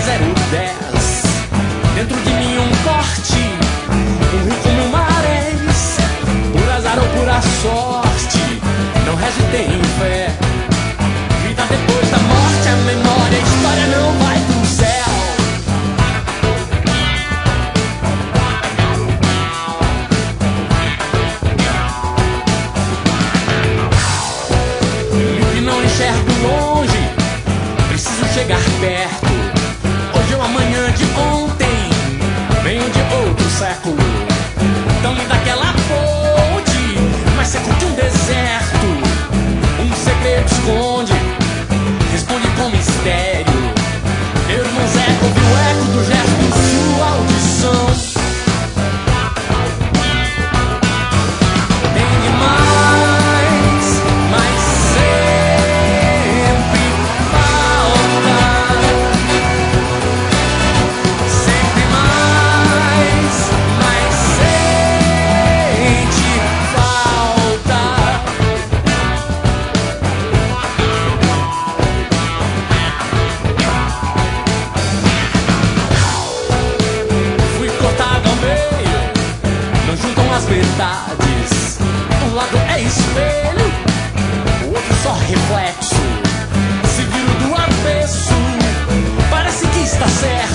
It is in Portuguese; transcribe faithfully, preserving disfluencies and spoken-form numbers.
zero dez. Dentro de mim um corte, um rio como marés. Por azar ou por a sorte, não rege tem fé. Vida depois da morte, a memória, a história não vai pro céu. E não enxergo longe, preciso chegar perto. Hoje ou amanhã de ontem, venho de outro século. Tão linda aquela fonte, mais seco que um deserto. Um segredo esconde, responde com mistério. Meu irmão Zé ouviu o eco do gesto em sua audição. Tem demais, mas sempre falta. Sempre mais, mas sente falta. Fui cortado ao meio, não juntam as verdades. Um lado é espelho, o outro só reflexo. Se viro do avesso, parece que está certo.